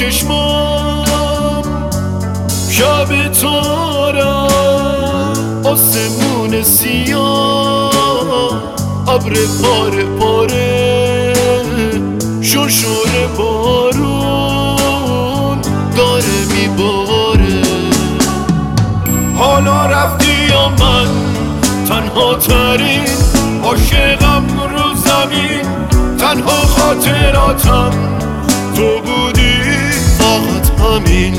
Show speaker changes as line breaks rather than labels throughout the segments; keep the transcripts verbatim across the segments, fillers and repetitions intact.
چشمام شب تارم، آسمون سیاه، ابر پاره پاره، شرشور بارون داره میباره. حالا رفتی یا من تنها ترین عاشقم رو زمین، تنها خاطراتم تو بودی فقط همین.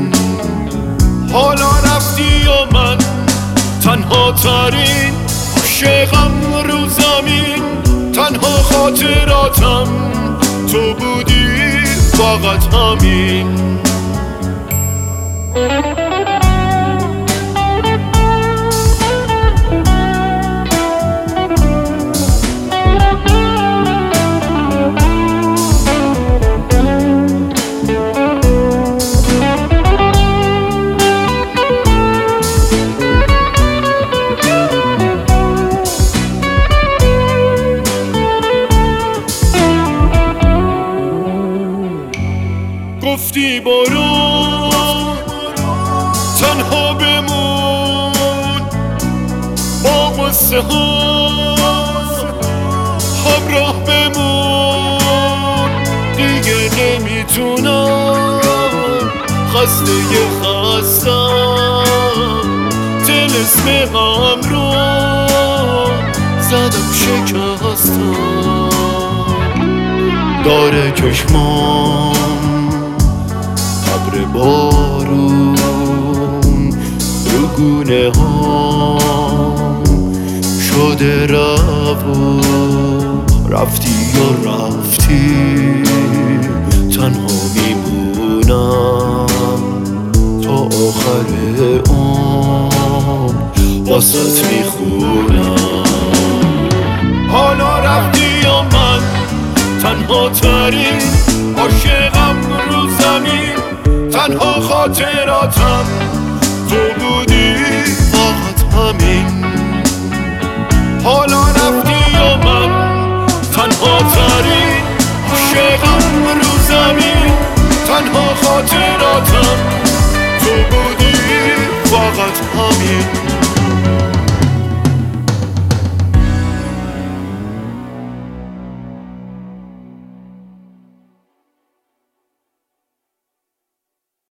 حالا رفتی یا من تنها ترین عاشقم رو زمین، تنها خاطراتم تو بودی فقط همین. گفتی برو تنها بمون، با قصه ها همراه بمون. دیگه نمیتونم خسته خستم، طلسم غم رو زدم شکستم. داره چشمام ابر بارون رو گونه ها شده روون. رفتی یا رفتی تنها میمونم تا آخر عمر واسط میخونم. حالا رفتی یا من تنها ترین عاشقم رو زمین، تنها خاطراتم تو بودی فقط همین. حالا رفتی یا من تنها ترین عاشقم رو زمین، تنها خاطراتم تو بودی فقط همین.